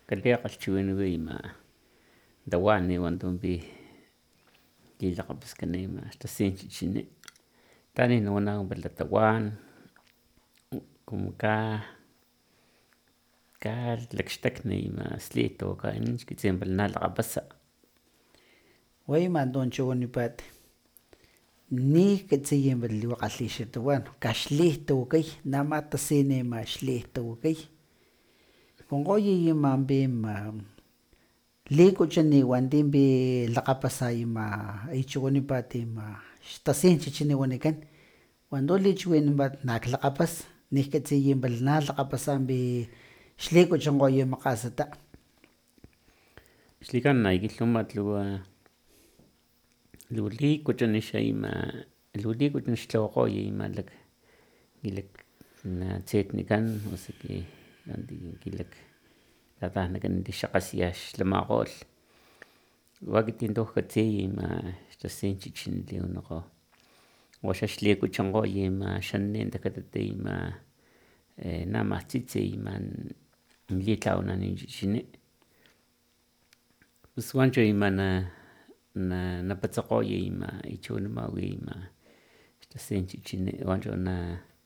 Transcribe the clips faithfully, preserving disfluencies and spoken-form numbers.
kaliaqalchiuinuga ima tawani uantumpi kilaqapaskani ima xtasin chichini tani nawanau pala tawan como ka kalakxtakni ima slit tawakanin xkitsin pala na lakgapasa Way manton chiwanipat nijkatsiya para liwa kgalhixa tawan kaxlit tawakay nama tasin ima xlit tawakay wonkgoy imampi ima likuchuni wantimpi lakgapasa ima ay chiwanipat ima xtasin chichini wanikan wanto lichiwinapat nak lakgapas nijkatsiya para na lakgapasampi xlikuchunkgoy makgasata xlikan na kilhumat luwa luwa likuchun xa ima luwa likuchun xtlawakgoy ima lak kilak natsetnikan osea kilak tatajnakan tixakgasiya xlamakgolh wa ekiti tunkoj katsiya ima xtasin chichini liwanakgo waxa xlikuchunkgoy ima xannin takatata ima nama tsitsi ima litlawananin chichini pus wanchu ima na napatsakgoy ima y chiwanamau ima xtasin chichini wanchu na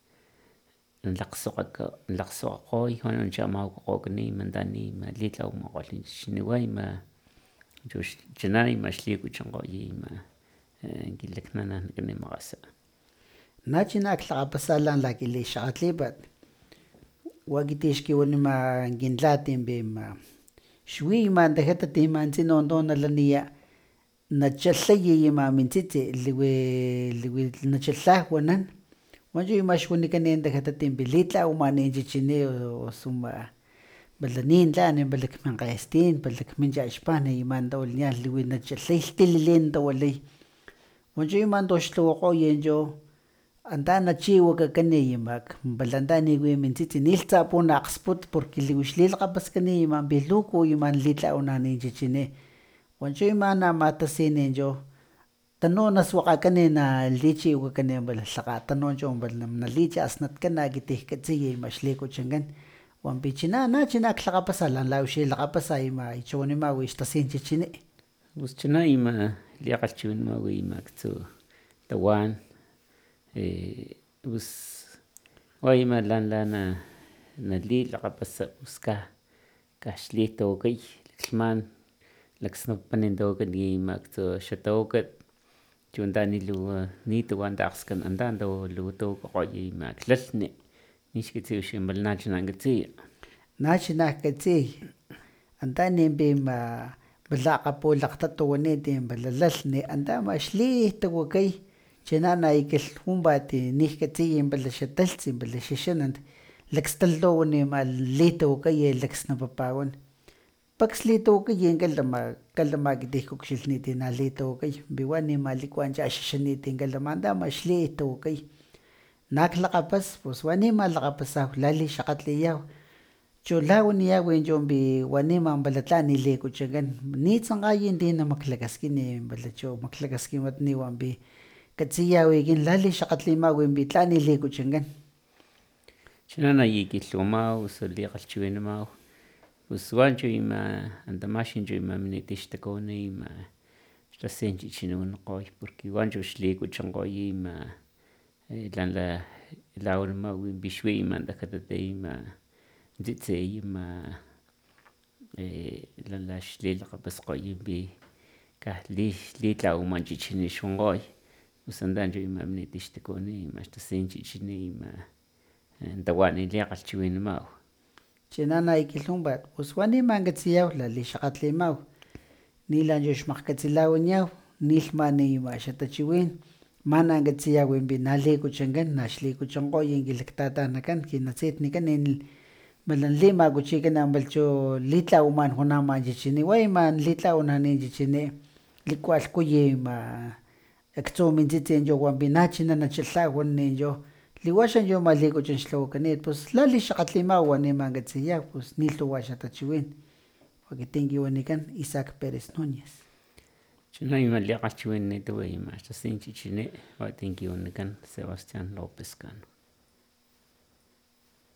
nalakgsokgokgoy wanchi ama wakgokgokgani tani ima litlawamankgolh chichini wa ima chuna ima xlikuchunkgoy ima kilaknanajnakan makgasa nachuna aklakgapasa lan lakilixakgatlipat wa ekiti xkiwanima kin tlatimpi ima xwi ima tajatat ima tsino tu nalaniya nachalhay ima min tsitsi liwi liwi nachalha wanan wanchu ima xwanikan tajatat litlawamanin chichini osuma pala nin tlan pala kminkgestin pala kmin chaxpan ima tawilinian liwi nachalhay lhtililin tawilay wanchu ima tu xtlawakgoy cho anta nachiwakakan ima pala anta niwi min tsitsi nilhtsa punakgsput porque liwi xlilakgapaskan imampi luku ima litlawananin chichini wanchu ima nama tasin cho tanu naswakgakan nalichiwakakan pala lhakgat tanu cho pala nalichasnatkan akiti katsiya ima xlikuchunkan wanpichuna nachuna aklakgapasa lan la wixi lakgapasa ima chiwanimau xtasin chichini pus chuna ima liakgalhchiwinamau ima aktsu tawan pus wa ima lan la nalilakgapasa pus kaxlit tawakay laklhman laksnapapani tawakat ima aktsu xa tawakat chu antani luwa nitawan takgskan anta luwa tawakakgoy ima klalhni nixkatsiy wixi pala nachuna katsiya nachuna katsiy anta nimpi ima pala akgapulakgtatu wanit pala lalhni anta ama xlit tawakay china nayi kilhumpat nijkatsiy pala xa talhtsi pala xa xanant lakstalhawan ima litawakay laksnapapawan paks litawakay kalama ekiti kukxilhnit na litawakay piwa nima likuan chaxaxanit kalama anta ama xlit tawakay nak lakgapas pus wa nima lakgapasaw lalixakgatliyaw chu la waniyaw chunpi wa nima pala tlan likuchunkan nitsankgay ti namaklakaskin pala chu maklakaskinpat niwanpi katsiyaw ekin lalixakgatlimau pi tlan likuchunkan chuna nayi kilhumau osu liakgalhchiwinamau pus wanchu ima antamaxin chu ima minit xtakawani ima xtasin chichini wanikgoy porque wanchu xlikuchunkgoy ima lan la wanimau pixwi ima tajatat ima tsitsiy ima lan la xlilakgapaskgoy pi kajlitlawaman chichini xwankgoy pus anta chu ima minit xtakawani ima xtasin chichini ima tawani liakgalhchiwinamau china nayi kilhumpat pus wa nima katsiyaw lalixakgatlimau nilanchu xmakgkatsilawaniyaw nilhman ima xatachiwin mana katsiyaw pi na likuchunkan na xlikuchunkgoy kilaktatankan kin natsitnikan pala limakuchikan palachu litlawaman junaman chichini wa ima litlawananin chichini likualhkuy ima aktsu min tsitsi wanpi nachuna nachalha wananin cho liwa xa chu ama likuchun xtlawakanit pus lalixakgatlimau wa nima katsiyaw pus nilhuwa xatachiwin akiti kiwanikan Isaac Perez Nuñez chuna ima liakgalhchiwinanitawa ima xtasin chichini wakati kiwanikan Sebastián López Cano.